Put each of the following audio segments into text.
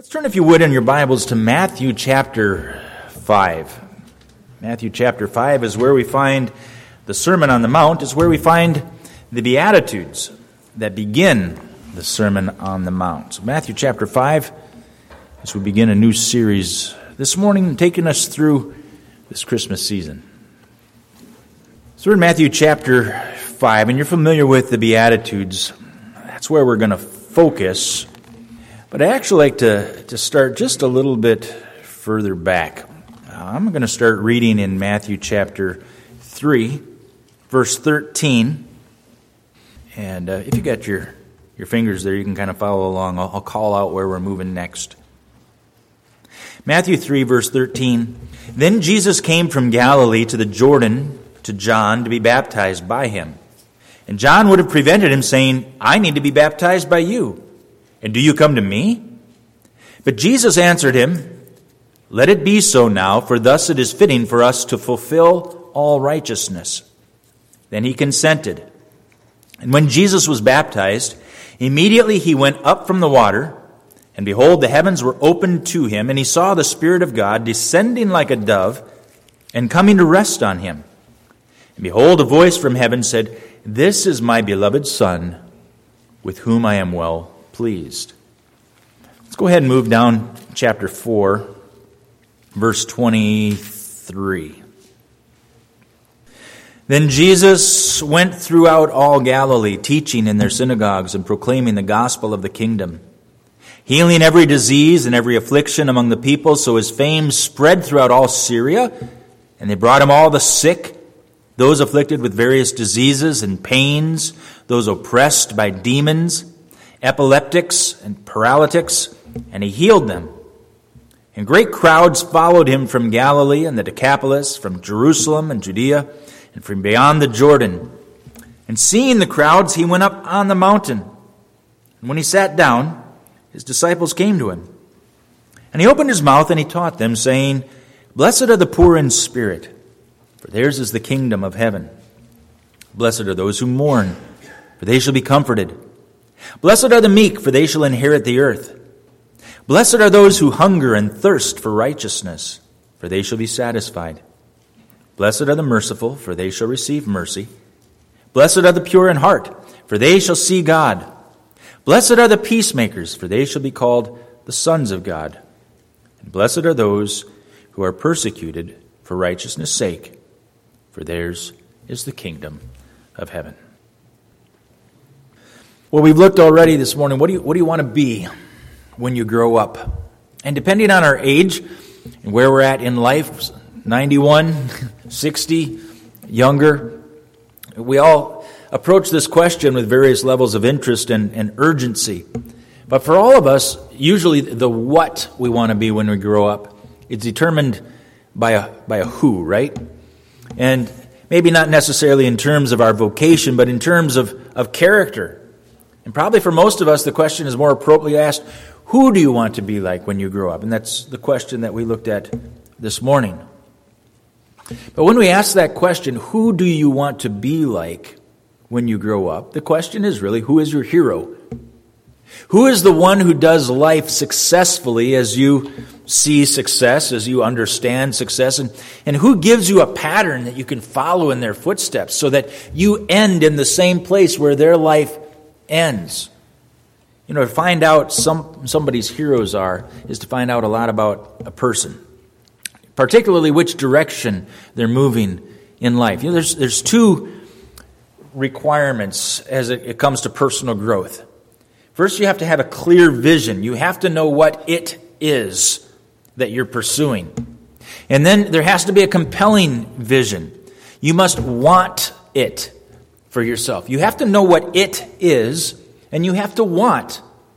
Let's turn, if you would, in your Bibles to Matthew chapter 5. Matthew chapter 5 is where we find the Sermon on the Mount. It's where we find the Beatitudes that begin the Sermon on the Mount. So Matthew chapter 5, as we begin a new series this morning, taking us through this Christmas season. So we're in Matthew chapter 5, and you're familiar with the Beatitudes. That's where we're going to focus. But I actually like to start just a little bit further back. I'm going to start reading in Matthew chapter 3, verse 13. And if you got your fingers there, you can kind of follow along. I'll call out where we're moving next. Matthew 3, verse 13. Then Jesus came from Galilee to the Jordan to John to be baptized by him. And John would have prevented him, saying, I need to be baptized by you. And do you come to me? But Jesus answered him, Let it be so now, for thus it is fitting for us to fulfill all righteousness. Then he consented. And when Jesus was baptized, immediately he went up from the water, and behold, the heavens were opened to him, and he saw the Spirit of God descending like a dove and coming to rest on him. And behold, a voice from heaven said, This is my beloved Son, with whom I am well pleased. Let's go ahead and move down chapter 4, verse 23. Then Jesus went throughout all Galilee, teaching in their synagogues and proclaiming the gospel of the kingdom, healing every disease and every affliction among the people. So his fame spread throughout all Syria, and they brought him all the sick, those afflicted with various diseases and pains, those oppressed by demons, epileptics and paralytics, and he healed them. And great crowds followed him from Galilee and the Decapolis, from Jerusalem and Judea, and from beyond the Jordan. And seeing the crowds, he went up on the mountain. And when he sat down, his disciples came to him. And he opened his mouth and he taught them, saying, Blessed are the poor in spirit, for theirs is the kingdom of heaven. Blessed are those who mourn, for they shall be comforted. Blessed are the meek, for they shall inherit the earth. Blessed are those who hunger and thirst for righteousness, for they shall be satisfied. Blessed are the merciful, for they shall receive mercy. Blessed are the pure in heart, for they shall see God. Blessed are the peacemakers, for they shall be called the sons of God. And blessed are those who are persecuted for righteousness' sake, for theirs is the kingdom of heaven. Well, we've looked already this morning. What do you want to be when you grow up? And depending on our age and where we're at in life, 91, 60, younger, we all approach this question with various levels of interest and urgency. But for all of us, usually the what we want to be when we grow up is determined by a who, right? And maybe not necessarily in terms of our vocation, but in terms of character. And probably for most of us, the question is more appropriately asked, who do you want to be like when you grow up? And that's the question that we looked at this morning. But when we ask that question, who do you want to be like when you grow up? The question is really, who is your hero? Who is the one who does life successfully as you see success, as you understand success? And who gives you a pattern that you can follow in their footsteps so that you end in the same place where their life ends? You know, to find out somebody's heroes is to find out a lot about a person, particularly which direction they're moving in life. You know, there's two requirements as it comes to personal growth. First, you have to have a clear vision. You have to know what it is that you're pursuing. And then there has to be a compelling vision. You must want it for yourself. You have to know what it is, and you have to want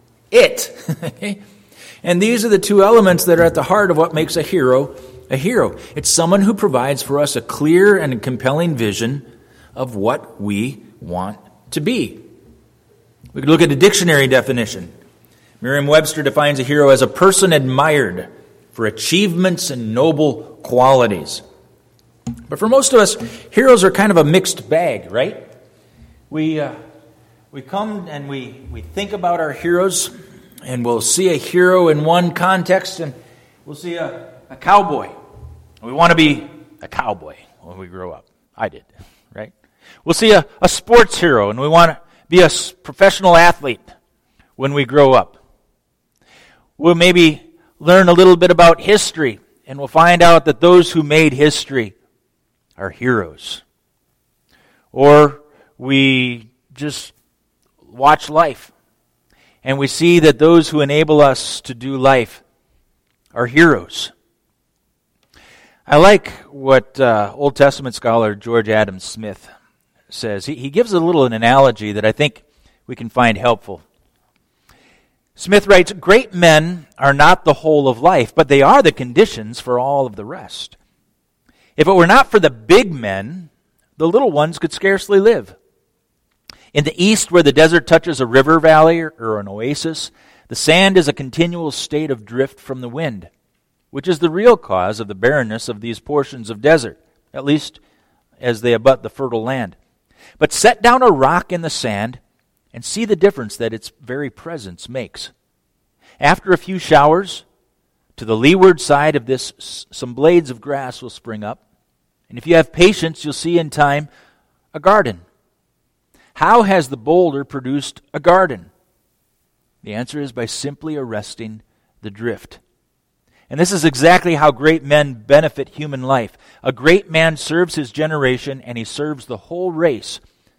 it. And these are the two elements that are at the heart of what makes a hero a hero. It's someone who provides for us a clear and compelling vision of what we want to be. We could look at a dictionary definition. Merriam-Webster defines a hero as a person admired for achievements and noble qualities. But for most of us, heroes are kind of a mixed bag, right? We come and we think about our heroes and we'll see a hero in one context, and we'll see a cowboy. We want to be a cowboy when we grow up. I did, right? We'll see a sports hero, and we want to be a professional athlete when we grow up. We'll maybe learn a little bit about history, and we'll find out that those who made history are heroes. Or we just watch life, and we see that those who enable us to do life are heroes. I like what Old Testament scholar George Adam Smith says. He gives a little an analogy that I think we can find helpful. Smith writes, "Great men are not the whole of life, but they are the conditions for all of the rest. If it were not for the big men, the little ones could scarcely live. In the east, where the desert touches a river valley or an oasis, the sand is a continual state of drift from the wind, which is the real cause of the barrenness of these portions of desert, at least as they abut the fertile land. But set down a rock in the sand and see the difference that its very presence makes. After a few showers, to the leeward side of this, some blades of grass will spring up. And if you have patience, you'll see in time a garden. How has the boulder produced a garden? The answer is by simply arresting the drift. And this is exactly how great men benefit human life. A great man serves his generation, and he serves the whole race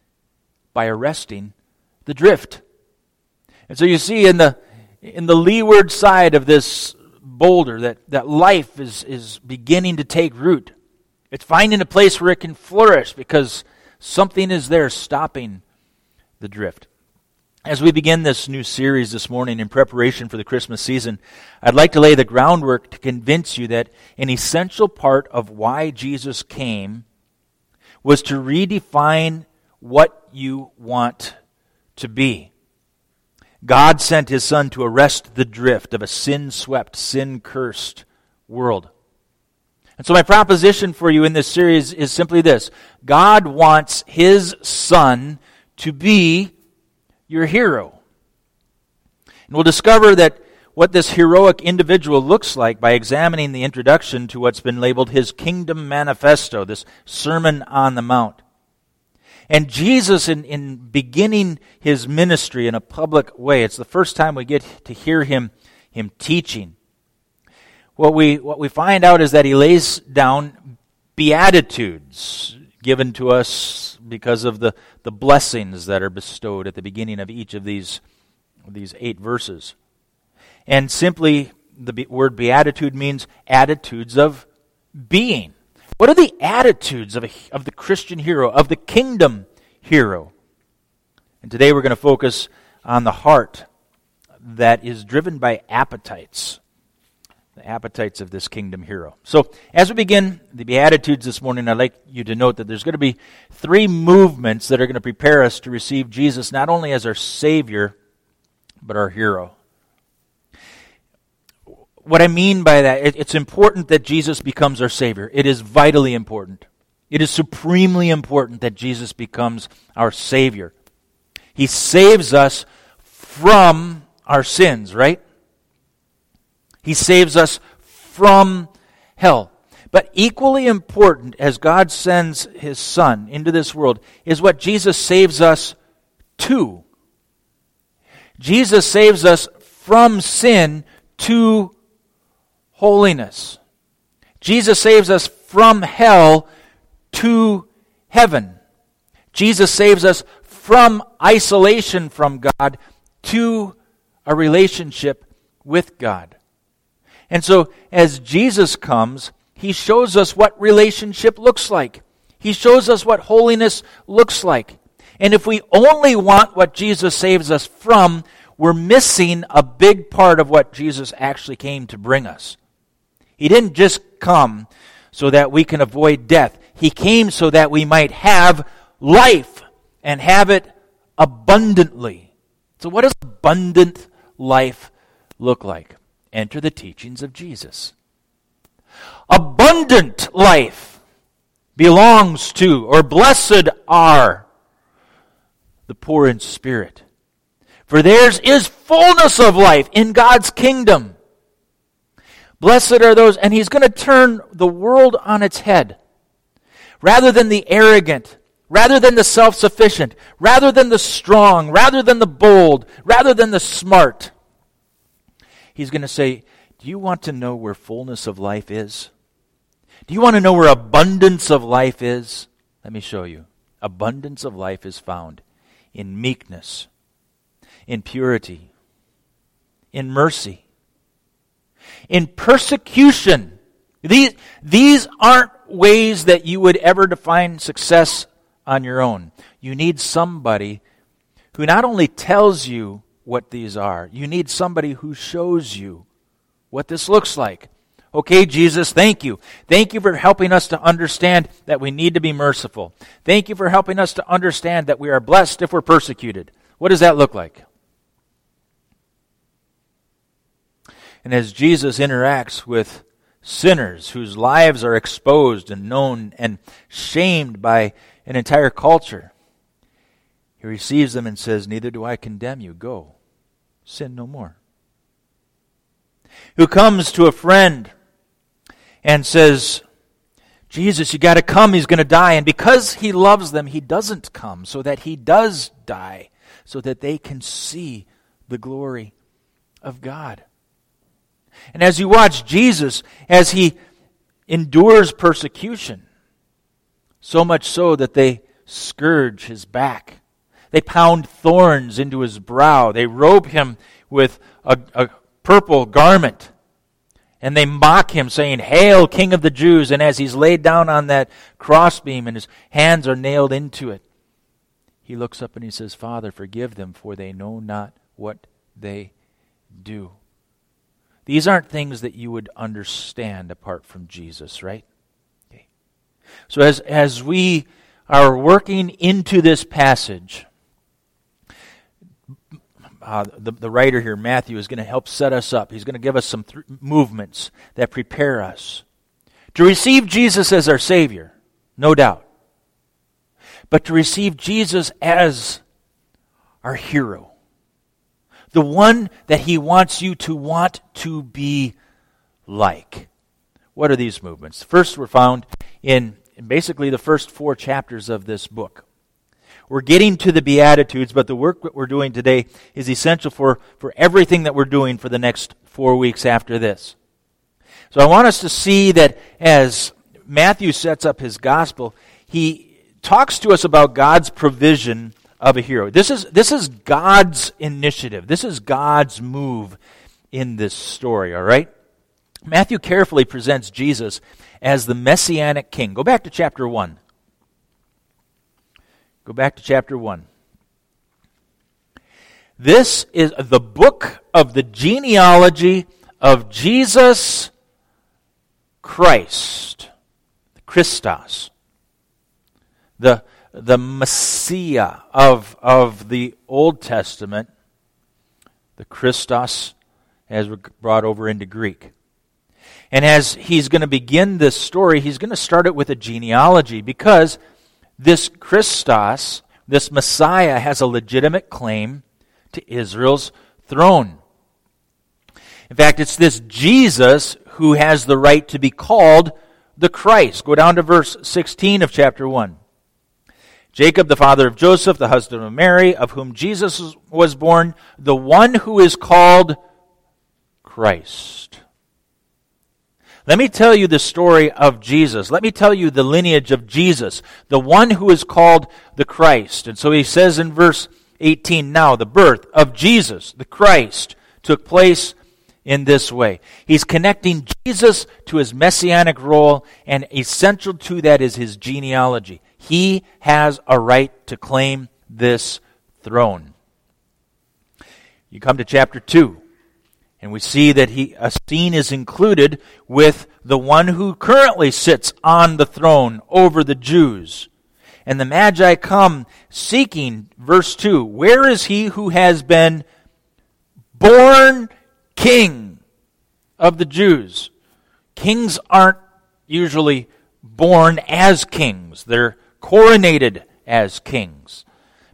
by arresting the drift." And so you see in the leeward side of this boulder that life is beginning to take root. It's finding a place where it can flourish because something is there stopping the drift. As we begin this new series this morning in preparation for the Christmas season, I'd like to lay the groundwork to convince you that an essential part of why Jesus came was to redefine what you want to be. God sent his Son to arrest the drift of a sin-swept, sin-cursed world. And so my proposition for you in this series is simply this: God wants his Son to be your hero. And we'll discover that what this heroic individual looks like by examining the introduction to what's been labeled his Kingdom Manifesto, this Sermon on the Mount. And Jesus, in beginning his ministry in a public way, it's the first time we get to hear him teaching. What we find out is that he lays down beatitudes given to us because of the blessings that are bestowed at the beginning of each of these 8 verses. And simply, the word beatitude means attitudes of being. What are the attitudes of the Christian hero, of the kingdom hero? And today we're going to focus on the heart that is driven by appetites. The appetites of this kingdom hero. So, as we begin the Beatitudes this morning, I'd like you to note that there's going to be 3 movements that are going to prepare us to receive Jesus not only as our Savior, but our hero. What I mean by that, it's important that Jesus becomes our Savior. It is vitally important. It is supremely important that Jesus becomes our Savior. He saves us from our sins, right? He saves us from hell. But equally important as God sends his Son into this world is what Jesus saves us to. Jesus saves us from sin to holiness. Jesus saves us from hell to heaven. Jesus saves us from isolation from God to a relationship with God. And so, as Jesus comes, he shows us what relationship looks like. He shows us what holiness looks like. And if we only want what Jesus saves us from, we're missing a big part of what Jesus actually came to bring us. He didn't just come so that we can avoid death. He came so that we might have life and have it abundantly. So what does abundant life look like? Enter the teachings of Jesus. Abundant life belongs to, or blessed are, the poor in spirit, For theirs is fullness of life in God's kingdom. Blessed are those, and he's going to turn the world on its head. Rather than the arrogant, rather than the self-sufficient, rather than the strong, rather than the bold, rather than the smart, he's going to say, do you want to know where fullness of life is? Do you want to know where abundance of life is? Let me show you. Abundance of life is found in meekness, in purity, in mercy, in persecution. These aren't ways that you would ever define success on your own. You need somebody who not only tells you what these are, you need somebody who shows you what this looks like. Okay, Jesus, thank you. Thank you for helping us to understand that we need to be merciful. Thank you for helping us to understand that we are blessed if we're persecuted. What does that look like? And as Jesus interacts with sinners whose lives are exposed and known and shamed by an entire culture, he receives them and says, neither do I condemn you. Go, sin no more. Who comes to a friend and says, Jesus, you got to come, he's going to die. And because he loves them, he doesn't come, so that he does die, so that they can see the glory of God. And as you watch Jesus, as he endures persecution, so much so that they scourge his back, they pound thorns into his brow, they robe him with a purple garment, and they mock him, saying, Hail, King of the Jews! And as he's laid down on that crossbeam and his hands are nailed into it, he looks up and he says, Father, forgive them, for they know not what they do. These aren't things that you would understand apart from Jesus, right? Okay. So as we are working into this passage, the writer here, Matthew, is going to help set us up. He's going to give us some movements that prepare us to receive Jesus as our Savior, no doubt. But to receive Jesus as our hero. The one that he wants you to want to be like. What are these movements? First, we're found in basically the first 4 chapters of this book. We're getting to the Beatitudes, but the work that we're doing today is essential for everything that we're doing for the next 4 weeks after this. So I want us to see that as Matthew sets up his gospel, he talks to us about God's provision of a hero. This is God's initiative. This is God's move in this story, all right? Matthew carefully presents Jesus as the Messianic king. Go back to chapter 1. Go back to chapter 1. This is the book of the genealogy of Jesus Christ, Christos, the Messiah of the Old Testament, the Christos, as we're brought over into Greek. And as he's going to begin this story, he's going to start it with a genealogy, because this Christos, this Messiah, has a legitimate claim to Israel's throne. In fact, it's this Jesus who has the right to be called the Christ. Go down to verse 16 of chapter 1. Jacob, the father of Joseph, the husband of Mary, of whom Jesus was born, the one who is called Christ. Let me tell you the story of Jesus. Let me tell you the lineage of Jesus, the one who is called the Christ. And so he says in verse 18, now the birth of Jesus, the Christ, took place in this way. He's connecting Jesus to his messianic role, and essential to that is his genealogy. He has a right to claim this throne. You come to chapter 2, and we see that a scene is included with the one who currently sits on the throne over the Jews. And the Magi come seeking, verse 2, where is he who has been born king of the Jews? Kings aren't usually born as kings. They're coronated as kings.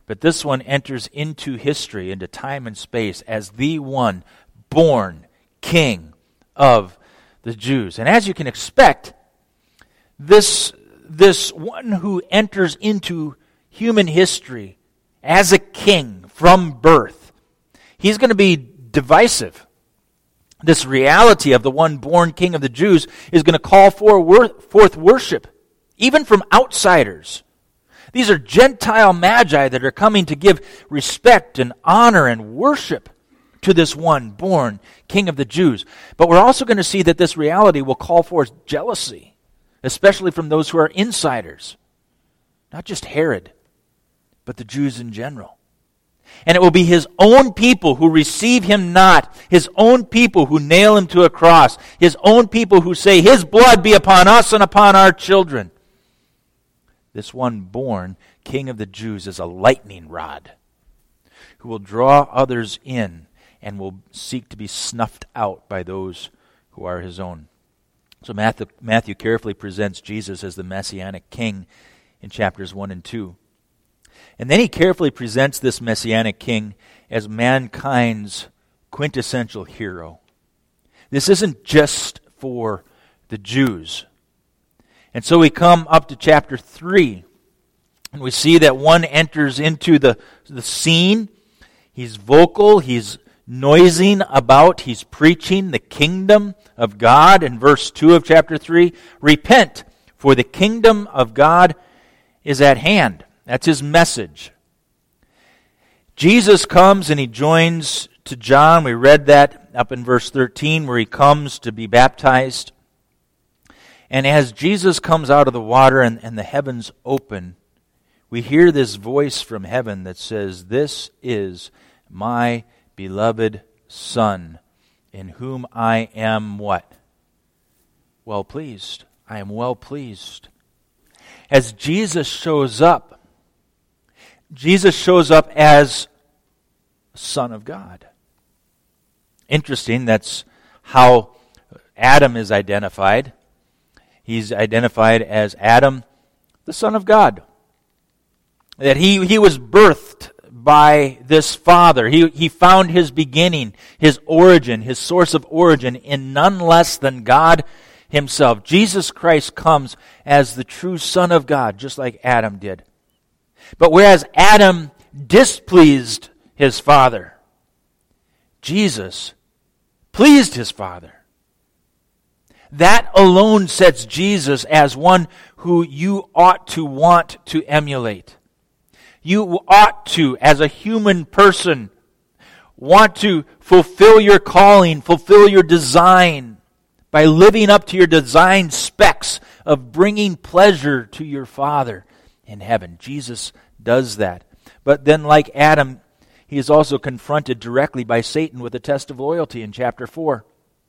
But this one enters into history, into time and space, as the one born King of the Jews. And as you can expect, this one who enters into human history as a king from birth, he's going to be divisive. This reality of the one born King of the Jews is going to call forth worship, even from outsiders. These are Gentile magi that are coming to give respect and honor and worship to this one born King of the Jews. But we're also going to see that this reality will call forth jealousy, especially from those who are insiders. Not just Herod, but the Jews in general. And it will be his own people who receive him not, his own people who nail him to a cross, his own people who say, his blood be upon us and upon our children. This one born King of the Jews is a lightning rod who will draw others in and will seek to be snuffed out by those who are his own. So Matthew carefully presents Jesus as the Messianic King in chapters 1 and 2. And then he carefully presents this Messianic King as mankind's quintessential hero. This isn't just for the Jews. And so we come up to chapter 3, and we see that one enters into the scene. He's vocal, he's noising about, he's preaching the kingdom of God. In verse 2 of chapter 3, repent, for the kingdom of God is at hand. That's his message. Jesus comes and he joins to John. We read that up in verse 13 where he comes to be baptized. And as Jesus comes out of the water and the heavens open, we hear this voice from heaven that says, "This is my beloved Son, in whom I am" what? Well pleased. I am well pleased. As Jesus shows up as Son of God. Interesting, that's how Adam is identified. He's identified as Adam, the Son of God. That he was birthed by this Father. He found his beginning, his origin, his source of origin in none less than God himself. Jesus Christ comes as the true Son of God, just like Adam did. But whereas Adam displeased his father, Jesus pleased his Father. That alone sets Jesus as one who you ought to want to emulate. You ought to, as a human person, want to fulfill your calling, fulfill your design by living up to your design specs of bringing pleasure to your Father in heaven. Jesus does that. But then, like Adam, he is also confronted directly by Satan with a test of loyalty in chapter 4.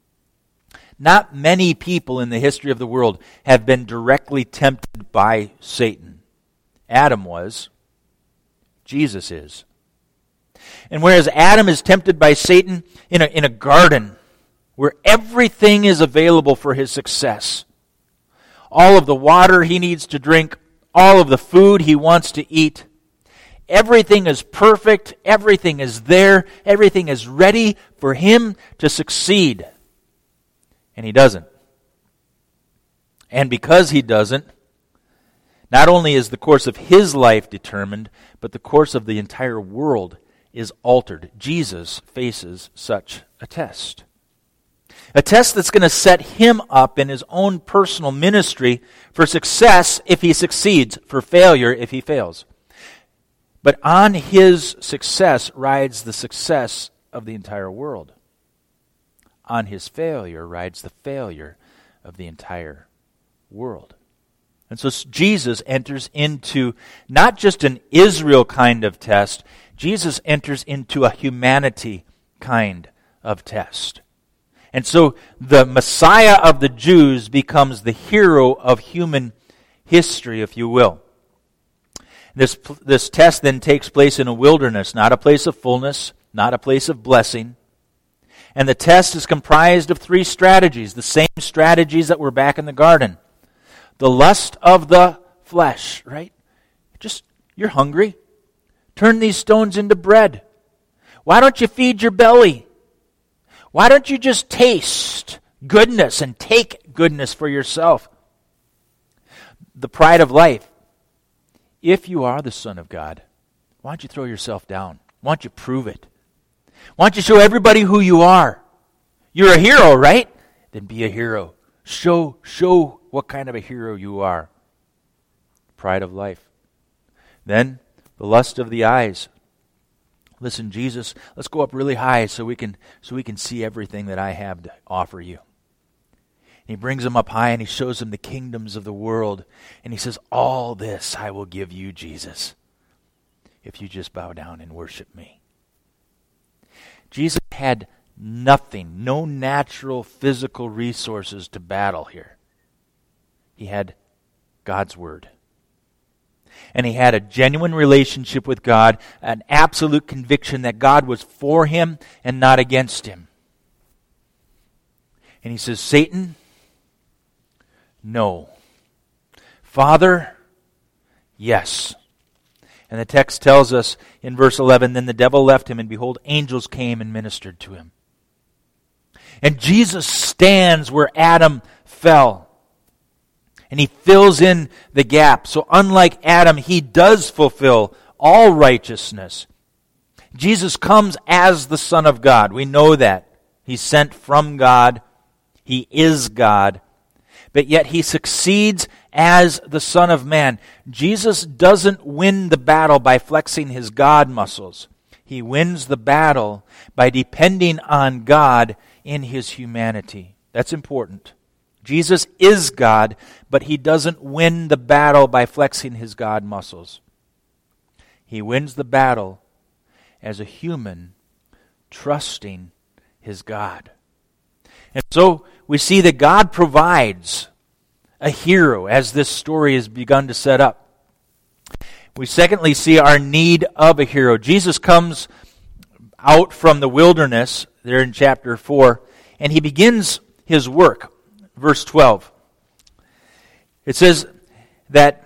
Not many people in the history of the world have been directly tempted by Satan. Adam was. Jesus is. And whereas Adam is tempted by Satan in a garden where everything is available for his success, all of the water he needs to drink, all of the food he wants to eat, everything is perfect, everything is there, everything is ready for him to succeed. And he doesn't. And because he doesn't, not only is the course of his life determined, but the course of the entire world is altered. Jesus faces such a test. A test that's going to set him up in his own personal ministry for success if he succeeds, for failure if he fails. But on his success rides the success of the entire world. On his failure rides the failure of the entire world. And so Jesus enters into not just an Israel kind of test, Jesus enters into a humanity kind of test. And so the Messiah of the Jews becomes the hero of human history, if you will. This test then takes place in a wilderness, not a place of fullness, not a place of blessing. And the test is comprised of 3 strategies, the same strategies that were back in the garden. The lust of the flesh, right? You're hungry. Turn these stones into bread. Why don't you feed your belly? Why don't you just taste goodness and take goodness for yourself? The pride of life. If you are the Son of God, why don't you throw yourself down? Why don't you prove it? Why don't you show everybody who you are? You're a hero, right? Then be a hero. Show what kind of a hero you are. Pride of life. Then, the lust of the eyes. Listen, Jesus, let's go up really high so we can see everything that I have to offer you. And he brings them up high and he shows them the kingdoms of the world. And he says, all this I will give you, Jesus, if you just bow down and worship me. Jesus had nothing, no natural physical resources to battle here. He had God's Word. And he had a genuine relationship with God, an absolute conviction that God was for him and not against him. And he says, Satan, no. Father, yes. And the text tells us in verse 11, then the devil left him, and behold, angels came and ministered to him. And Jesus stands where Adam fell. And he fills in the gap. So unlike Adam, he does fulfill all righteousness. Jesus comes as the Son of God. We know that. He's sent from God. He is God. But yet he succeeds as the Son of Man. Jesus doesn't win the battle by flexing his God muscles. He wins the battle by depending on God in his humanity. That's important. Jesus is God, but he doesn't win the battle by flexing his God muscles. He wins the battle as a human trusting his God. And so we see that God provides a hero as this story has begun to set up. We secondly see our need of a hero. Jesus comes out from the wilderness there in chapter 4, and he begins his work. Verse 12. It says that,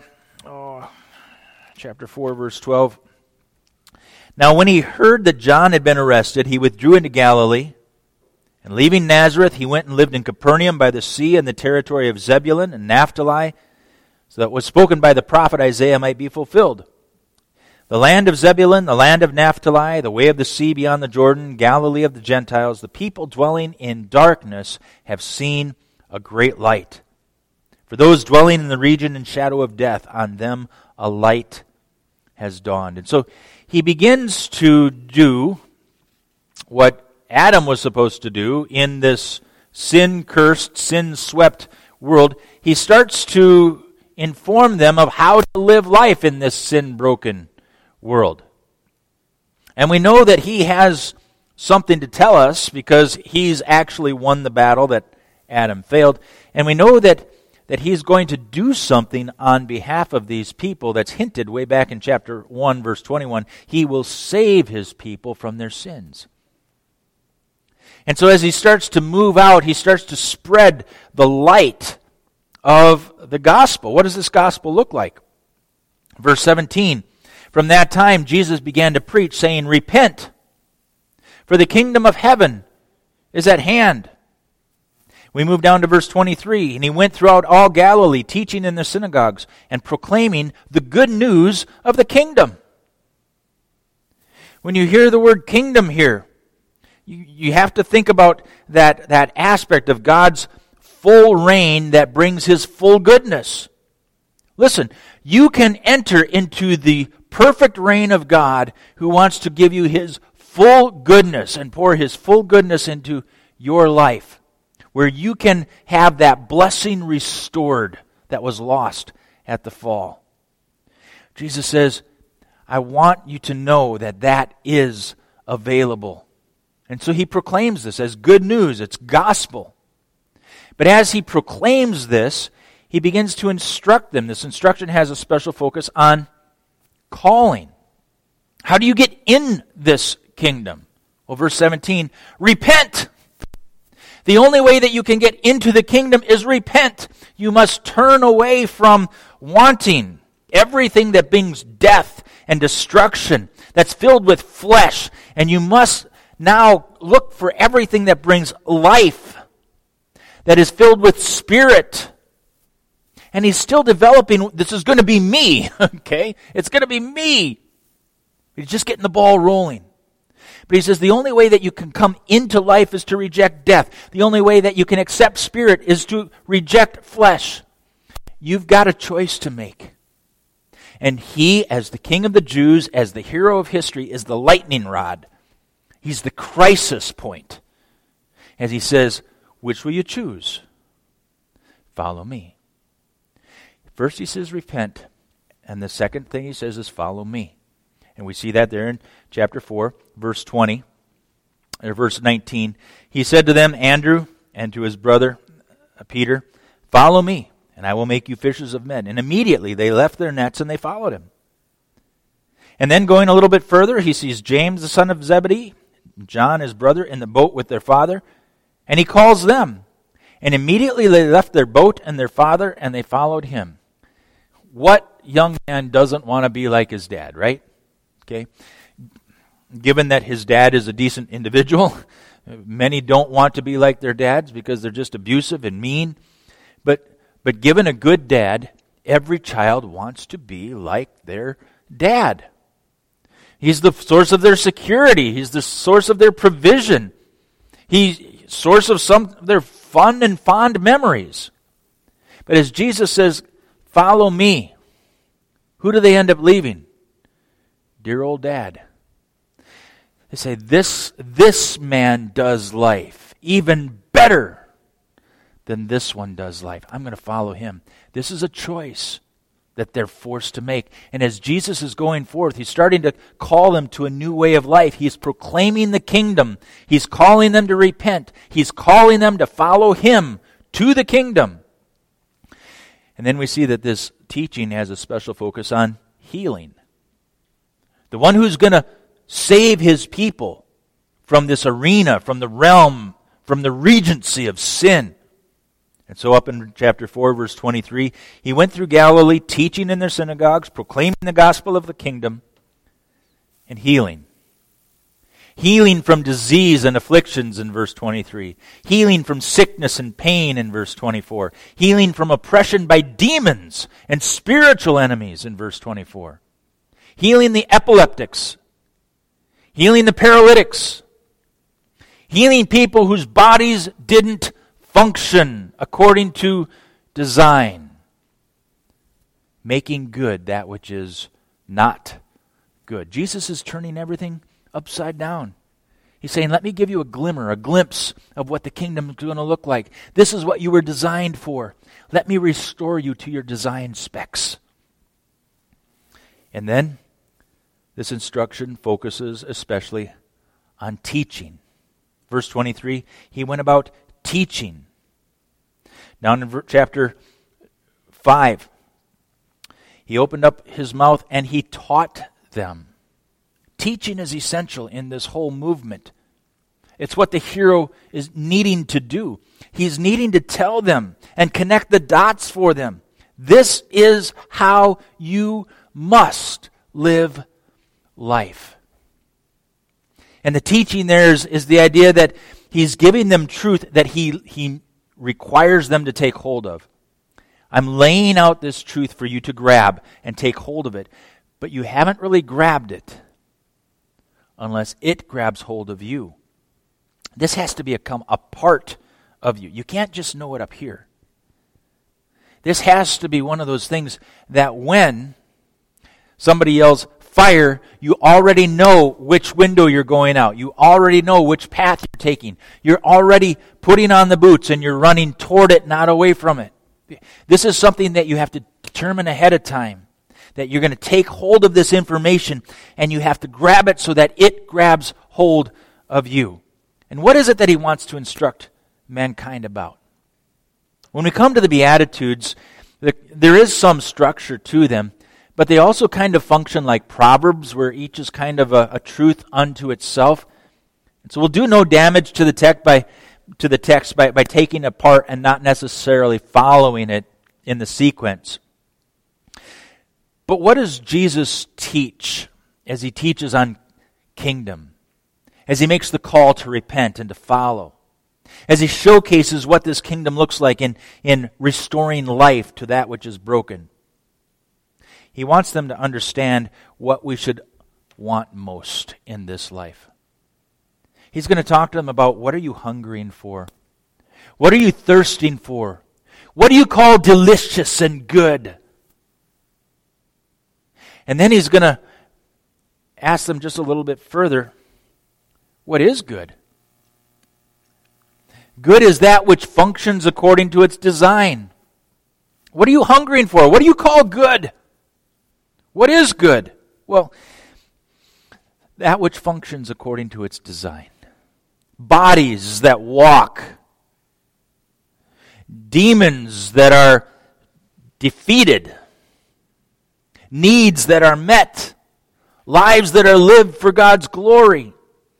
chapter 4, verse 12. Now when he heard that John had been arrested, he withdrew into Galilee. And leaving Nazareth, he went and lived in Capernaum by the sea in the territory of Zebulun and Naphtali, so that what was spoken by the prophet Isaiah might be fulfilled. The land of Zebulun, the land of Naphtali, the way of the sea beyond the Jordan, Galilee of the Gentiles, the people dwelling in darkness have seen a great light. For those dwelling in the region and shadow of death, on them a light has dawned. And so he begins to do what Adam was supposed to do in this sin-cursed, sin-swept world. He starts to inform them of how to live life in this sin-broken world. And we know that he has something to tell us because he's actually won the battle that Adam failed. And we know that he's going to do something on behalf of these people that's hinted way back in chapter 1, verse 21. He will save his people from their sins. And so as he starts to move out, he starts to spread the light of the gospel. What does this gospel look like? Verse 17, from that time Jesus began to preach, saying, repent, for the kingdom of heaven is at hand. We move down to verse 23, and he went throughout all Galilee, teaching in the synagogues and proclaiming the good news of the kingdom. When you hear the word kingdom here, you have to think about that aspect of God's full reign that brings his full goodness. Listen, you can enter into the perfect reign of God who wants to give you his full goodness and pour his full goodness into your life, where you can have that blessing restored that was lost at the fall. Jesus says, I want you to know that is available. And so he proclaims this as good news. It's gospel. But as he proclaims this, he begins to instruct them. This instruction has a special focus on calling. How do you get in this kingdom? Well, verse 17, repent. The only way that you can get into the kingdom is repent. You must turn away from wanting everything that brings death and destruction, that's filled with flesh, and you must now look for everything that brings life, that is filled with spirit. And he's still developing, this is going to be me, okay? It's going to be me. He's just getting the ball rolling. But he says the only way that you can come into life is to reject death. The only way that you can accept spirit is to reject flesh. You've got a choice to make. And he, as the King of the Jews, as the hero of history, is the lightning rod. He's the crisis point. As he says, which will you choose? Follow me. First he says, repent. And the second thing he says is, follow me. And we see that there in chapter 4, verse 20, or verse 19. He said to them, Andrew, and to his brother Peter, follow me, and I will make you fishers of men. And immediately they left their nets and they followed him. And then going a little bit further, he sees James, the son of Zebedee, John, his brother, in the boat with their father, and he calls them. And immediately they left their boat and their father, and they followed him. What young man doesn't want to be like his dad, right? Okay. Given that his dad is a decent individual, many don't want to be like their dads because they're just abusive and mean. But given a good dad, every child wants to be like their dad. He's the source of their security. He's the source of their provision. He's source of some of their fun and fond memories. But as Jesus says, follow me, who do they end up leaving? Dear old dad. They say, this man does life even better than this one does life. I'm going to follow him. This is a choice that they're forced to make. And as Jesus is going forth, he's starting to call them to a new way of life. He's proclaiming the kingdom. He's calling them to repent. He's calling them to follow him to the kingdom. And then we see that this teaching has a special focus on healing. The one who's going to save his people from this arena, from the realm, from the regency of sin. And so up in chapter 4, verse 23, he went through Galilee, teaching in their synagogues, proclaiming the gospel of the kingdom, and healing. Healing from disease and afflictions in verse 23. Healing from sickness and pain in verse 24. Healing from oppression by demons and spiritual enemies in verse 24. Healing the epileptics. Healing the paralytics. Healing people whose bodies didn't function according to design. Making good that which is not good. Jesus is turning everything upside down. He's saying, let me give you a glimmer, a glimpse of what the kingdom is going to look like. This is what you were designed for. Let me restore you to your design specs. And then, this instruction focuses especially on teaching. Verse 23, he went about teaching. Down in chapter 5, he opened up his mouth and he taught them. Teaching is essential in this whole movement. It's what the hero is needing to do. He's needing to tell them and connect the dots for them. This is how you must live life. And the teaching there is the idea that he's giving them truth that he requires them to take hold of. I'm laying out this truth for you to grab and take hold of it, but you haven't really grabbed it unless it grabs hold of you. This has to become a part of you. You can't just know it up here. This has to be one of those things that when somebody yells, fire, you already know which window you're going out. You already know which path you're taking. You're already putting on the boots and you're running toward it, not away from it. This is something that you have to determine ahead of time. That you're going to take hold of this information and you have to grab it so that it grabs hold of you. And what is it that he wants to instruct mankind about? When we come to the Beatitudes, there is some structure to them, but they also kind of function like Proverbs, where each is kind of a truth unto itself. And so we'll do no damage to the text by taking it apart and not necessarily following it in the sequence. But what does Jesus teach as he teaches on kingdom, as he makes the call to repent and to follow, as he showcases what this kingdom looks like in restoring life to that which is broken. He wants them to understand what we should want most in this life. He's going to talk to them about, what are you hungering for? What are you thirsting for? What do you call delicious and good? And then he's going to ask them just a little bit further, what is good? Good is that which functions according to its design. What are you hungering for? What do you call good? What is good? Well, that which functions according to its design. Bodies that walk. Demons that are defeated. Needs that are met. Lives that are lived for God's glory.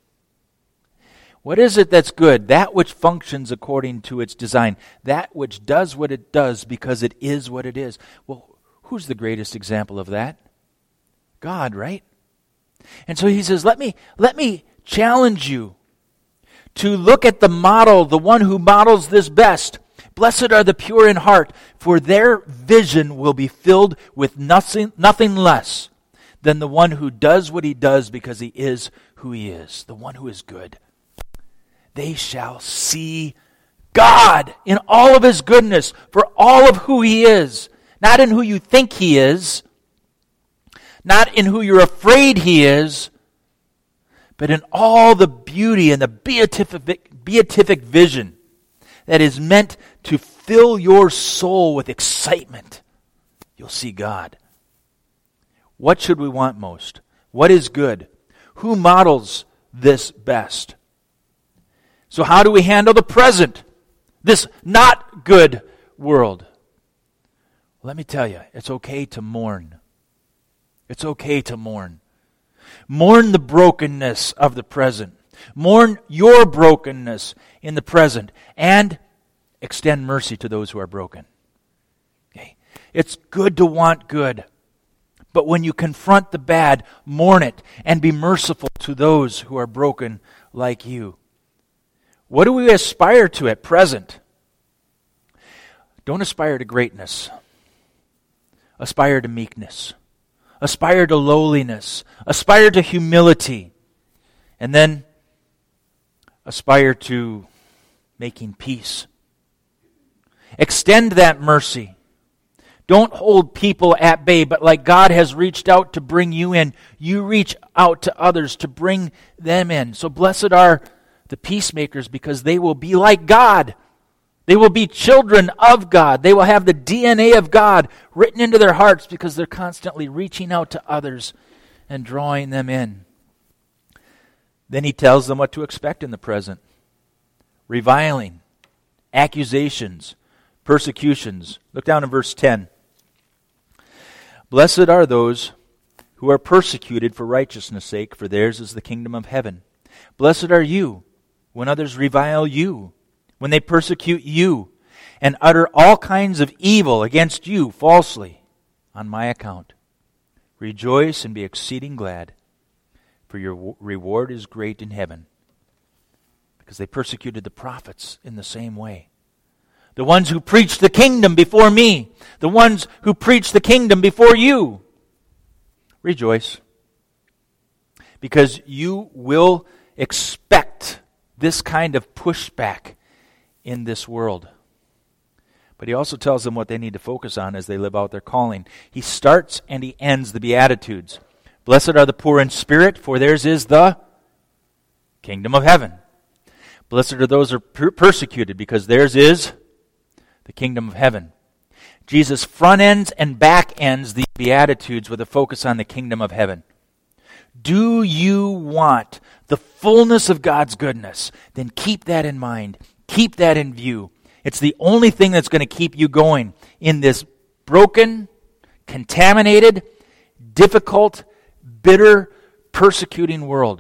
What is it that's good? That which functions according to its design. That which does what it does because it is what it is. Well, who's the greatest example of that? God, right? And so he says, let me challenge you to look at the model, the one who models this best. Blessed are the pure in heart, for their vision will be filled with nothing less than the one who does what he does because he is who he is, the one who is good. They shall see God in all of his goodness, for all of who he is, not in who you think he is, not in who you're afraid he is, but in all the beauty and the beatific vision that is meant to fill your soul with excitement. You'll see God. What should we want most? What is good? Who models this best? So how do we handle the present? This not good world? Let me tell you, it's okay to mourn. It's okay to mourn. Mourn the brokenness of the present. Mourn your brokenness in the present. And extend mercy to those who are broken. Okay? It's good to want good. But when you confront the bad, mourn it and be merciful to those who are broken like you. What do we aspire to at present? Don't aspire to greatness. Aspire to meekness. Aspire to lowliness. Aspire to humility. And then aspire to making peace. Extend that mercy. Don't hold people at bay, but like God has reached out to bring you in, you reach out to others to bring them in. So blessed are the peacemakers, because they will be like God. They will be children of God. They will have the DNA of God written into their hearts because they're constantly reaching out to others and drawing them in. Then he tells them what to expect in the present. Reviling, accusations, persecutions. Look down in verse 10. Blessed are those who are persecuted for righteousness' sake, for theirs is the kingdom of heaven. Blessed are you when others revile you, when they persecute you, and utter all kinds of evil against you falsely on my account. Rejoice and be exceeding glad, for your reward is great in heaven, because they persecuted the prophets in the same way. The ones who preached the kingdom before me, the ones who preached the kingdom before you. Rejoice, because you will expect this kind of pushback in this world. But he also tells them what they need to focus on as they live out their calling. He starts and he ends the Beatitudes. Blessed are the poor in spirit, for theirs is the kingdom of heaven. Blessed are those who are persecuted, because theirs is the kingdom of heaven. Jesus front ends and back ends the Beatitudes with a focus on the kingdom of heaven. Do you want the fullness of God's goodness? Then keep that in mind. Keep that in view. It's the only thing that's going to keep you going in this broken, contaminated, difficult, bitter, persecuting world.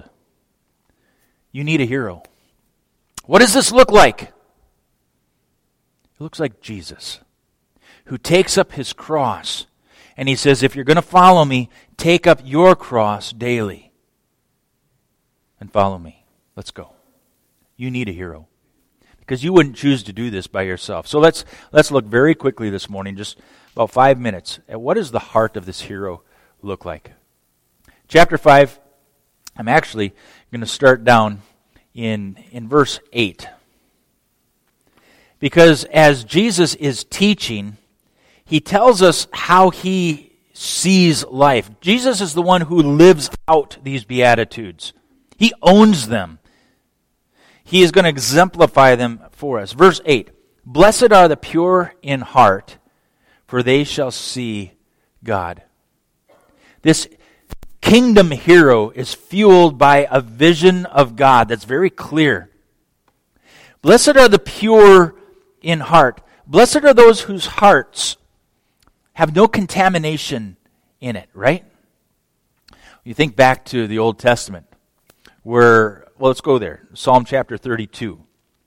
You need a hero. What does this look like? It looks like Jesus, who takes up his cross And he says, if you're going to follow me, take up your cross daily and follow me. Let's go. You need a hero, because you wouldn't choose to do this by yourself. So let's look very quickly this morning, just about 5 minutes, at what does the heart of this hero look like. Chapter 5, I'm actually going to start down in verse 8. Because as Jesus is teaching, he tells us how he sees life. Jesus is the one who lives out these Beatitudes. He owns them. He is going to exemplify them for us. Verse 8, blessed are the pure in heart, for they shall see God. This kingdom hero is fueled by a vision of God that's very clear. Blessed are the pure in heart. Blessed are those whose hearts have no contamination in it, right? You think back to the Old Testament, where, well, let's go there. Psalm chapter 32.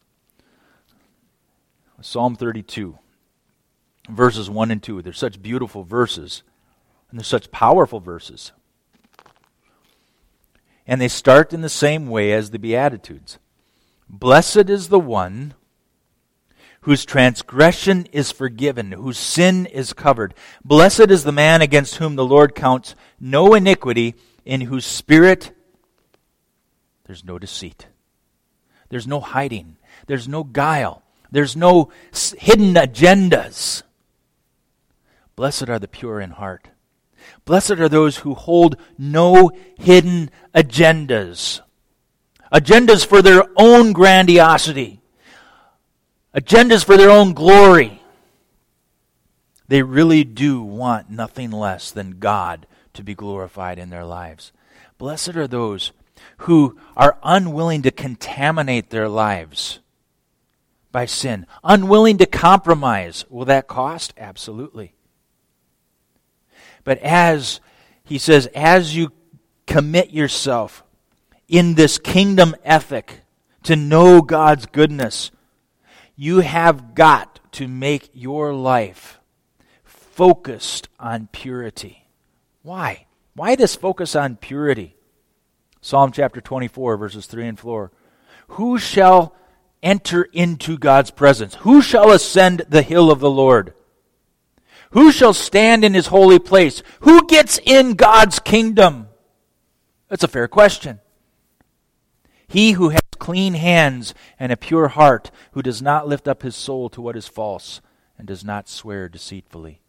Psalm 32, verses 1 and 2. They're such beautiful verses, and they're such powerful verses. And they start in the same way as the Beatitudes. Blessed is the one whose transgression is forgiven, whose sin is covered. Blessed is the man against whom the Lord counts no iniquity, in whose spirit there's no deceit. There's no hiding. There's no guile. There's no hidden agendas. Blessed are the pure in heart. Blessed are those who hold no hidden agendas. Agendas for their own grandiosity. Agendas for their own glory. They really do want nothing less than God to be glorified in their lives. Blessed are those who are unwilling to contaminate their lives by sin, unwilling to compromise. Will that cost? Absolutely. But as he says, as you commit yourself in this kingdom ethic to know God's goodness, you have got to make your life focused on purity. Why? Why this focus on purity? Psalm chapter 24, verses 3 and 4. Who shall enter into God's presence? Who shall ascend the hill of the Lord? Who shall stand in his holy place? Who gets in God's kingdom? That's a fair question. He who has clean hands and a pure heart, who does not lift up his soul to what is false and does not swear deceitfully.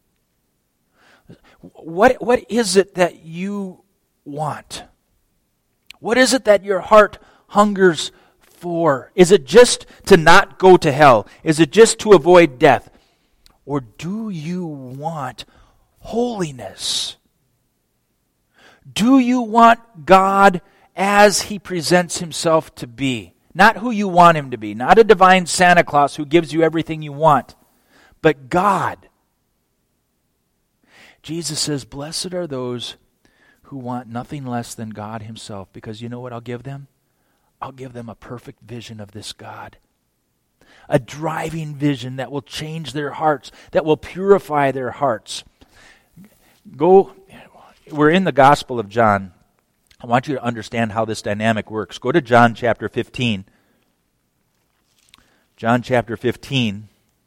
What is it that you want? What is it that your heart hungers for? Is it just to not go to hell? Is it just to avoid death? Or do you want holiness? Do you want God as he presents himself to be? Not who you want him to be. Not a divine Santa Claus who gives you everything you want. But God. Jesus says, blessed are those who want nothing less than God himself. Because you know what I'll give them? I'll give them a perfect vision of this God. A driving vision that will change their hearts, that will purify their hearts. We're in the Gospel of John. I want you to understand how this dynamic works. Go to John chapter 15. John chapter 15.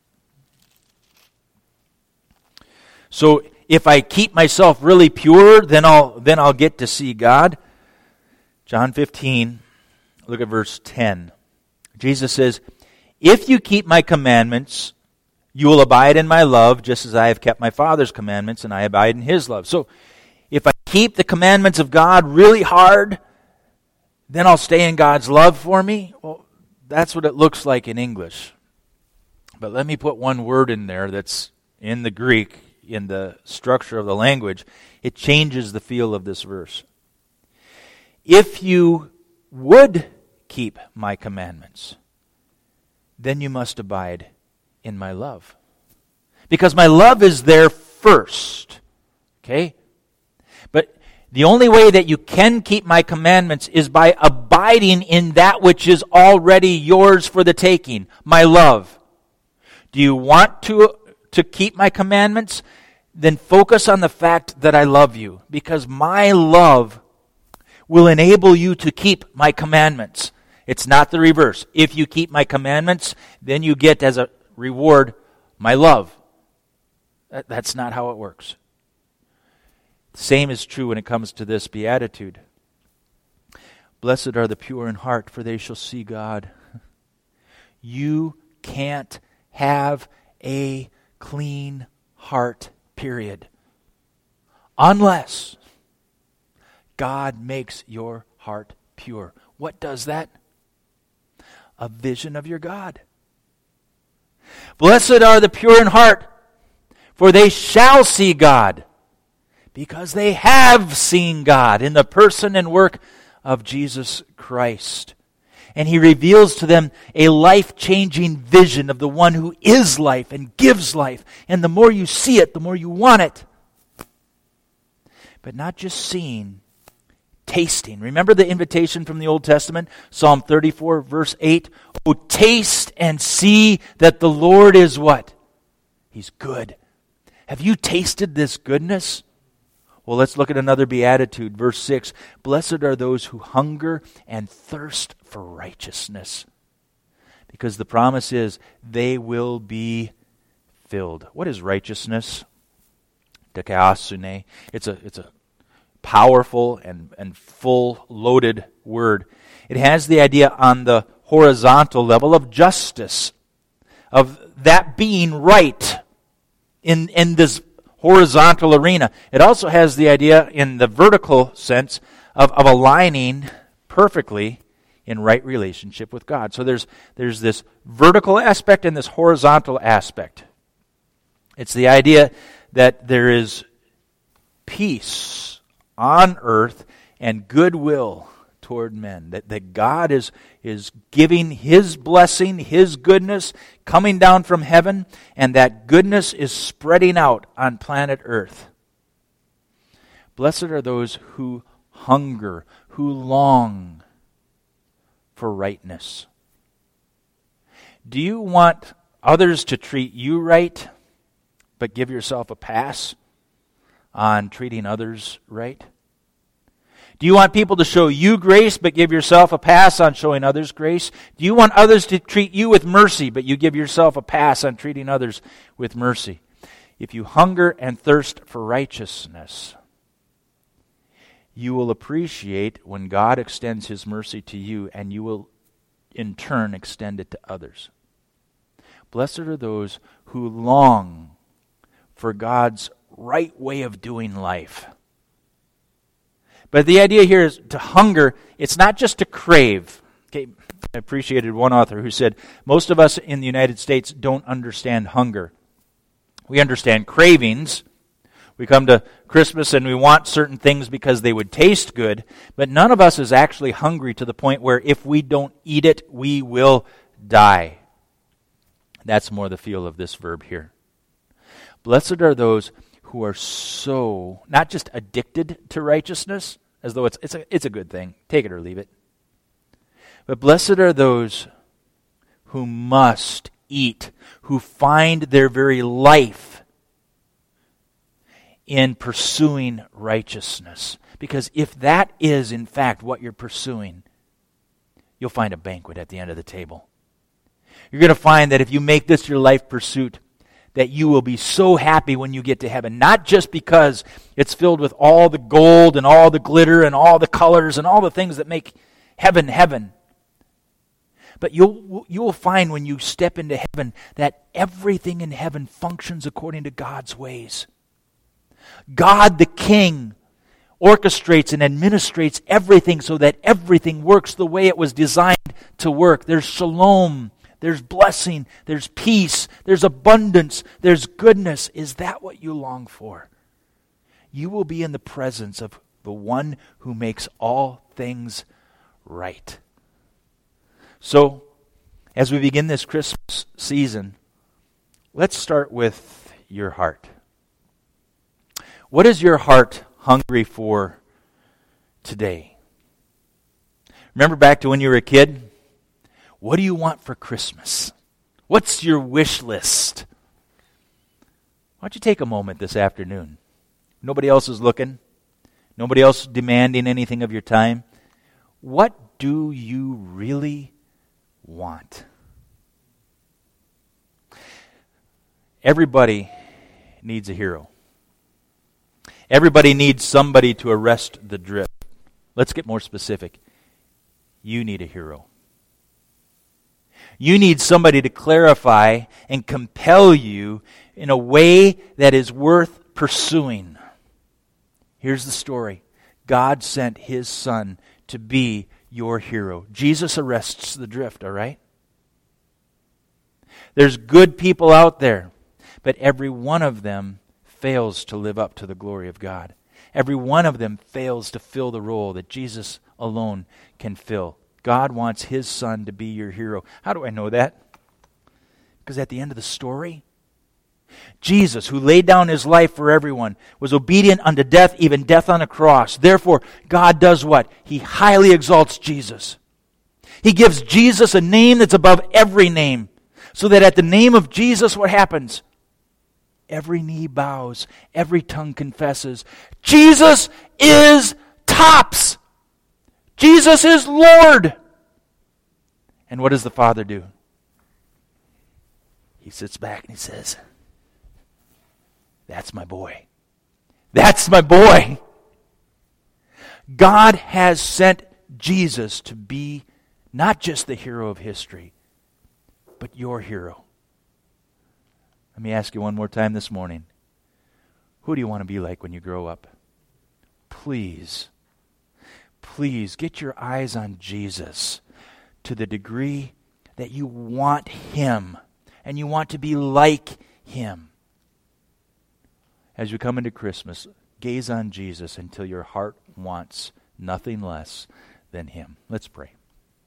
So if I keep myself really pure, then I'll get to see God. John 15, look at verse 10. Jesus says, if you keep my commandments, you will abide in my love, just as I have kept my Father's commandments, and I abide in his love. So if I keep the commandments of God really hard, then I'll stay in God's love for me. Well, that's what it looks like in English. But let me put one word in there that's in the Greek, in the structure of the language. It changes the feel of this verse. If you would keep my commandments, then you must abide in my love. Because my love is there first. Okay? But the only way that you can keep my commandments is by abiding in that which is already yours for the taking, my love. Do you want to keep my commandments? then focus on the fact that I love you, because my love will enable you to keep my commandments. It's not the reverse. If you keep my commandments, then you get as a reward my love. That's not how it works. The same is true when it comes to this beatitude. Blessed are the pure in heart, for they shall see God. You can't have a clean heart, period, unless God makes your heart pure. What does that? A vision of your God. Blessed are the pure in heart, for they shall see God, because they have seen God in the person and work of Jesus Christ. And He reveals to them a life-changing vision of the one who is life and gives life. And the more you see it, the more you want it. But not just seeing, tasting. Remember the invitation from the Old Testament? Psalm 34, verse 8. Oh, taste and see that the Lord is what? He's good. Have you tasted this goodness? Well, let's look at another beatitude. Verse 6. Blessed are those who hunger and thirst for righteousness, because the promise is they will be filled. What is righteousness? Dikaiosune. It's a powerful and full loaded word. It has the idea on the horizontal level of justice, of that being right in this horizontal arena. It also has the idea in the vertical sense of aligning perfectly in right relationship with God. So there's this vertical aspect and this horizontal aspect. It's the idea that there is peace on earth and goodwill toward men. That God is giving His blessing, His goodness, coming down from heaven, and that goodness is spreading out on planet Earth. Blessed are those who hunger, who long for rightness. Do you want others to treat you right, but give yourself a pass on treating others right? Do you want people to show you grace, but give yourself a pass on showing others grace? Do you want others to treat you with mercy, but you give yourself a pass on treating others with mercy? If you hunger and thirst for righteousness, you will appreciate when God extends His mercy to you, and you will in turn extend it to others. Blessed are those who long for God's right way of doing life. But the idea here is to hunger. It's not just to crave. Okay, I appreciated one author who said, most of us in the United States don't understand hunger. We understand cravings. We come to Christmas and we want certain things because they would taste good, but none of us is actually hungry to the point where if we don't eat it, we will die. That's more the feel of this verb here. Blessed are those who are so, not just addicted to righteousness, as though it's a good thing, take it or leave it, but blessed are those who must eat, who find their very life in pursuing righteousness. Because if that is, in fact, what you're pursuing, you'll find a banquet at the end of the table. You're going to find that if you make this your life pursuit, that you will be so happy when you get to heaven. Not just because it's filled with all the gold and all the glitter and all the colors and all the things that make heaven heaven. But you will find when you step into heaven that everything in heaven functions according to God's ways. God the King orchestrates and administrates everything so that everything works the way it was designed to work. There's shalom, there's blessing, there's peace, there's abundance, there's goodness. Is that what you long for? You will be in the presence of the one who makes all things right. So, as we begin this Christmas season, let's start with your heart. What is your heart hungry for today? Remember back to when you were a kid? What do you want for Christmas? What's your wish list? Why don't you take a moment this afternoon? Nobody else is looking. Nobody else demanding anything of your time. What do you really want? Everybody needs a hero. Everybody needs somebody to arrest the drift. Let's get more specific. You need a hero. You need somebody to clarify and compel you in a way that is worth pursuing. Here's the story. God sent His Son to be your hero. Jesus arrests the drift, all right? There's good people out there, but every one of them fails to live up to the glory of God. Every one of them fails to fill the role that Jesus alone can fill. God wants His Son to be your hero. How do I know that? Because at the end of the story, Jesus, who laid down His life for everyone, was obedient unto death, even death on a cross. Therefore, God does what? He highly exalts Jesus. He gives Jesus a name that's above every name, so that at the name of Jesus, what happens? Every knee bows, every tongue confesses. Jesus is tops. Jesus is Lord. And what does the Father do? He sits back and He says, that's my boy. That's my boy. God has sent Jesus to be not just the hero of history, but your hero. Let me ask you one more time this morning. Who do you want to be like when you grow up? Please get your eyes on Jesus to the degree that you want Him and you want to be like Him. As you come into Christmas, gaze on Jesus until your heart wants nothing less than Him. Let's pray.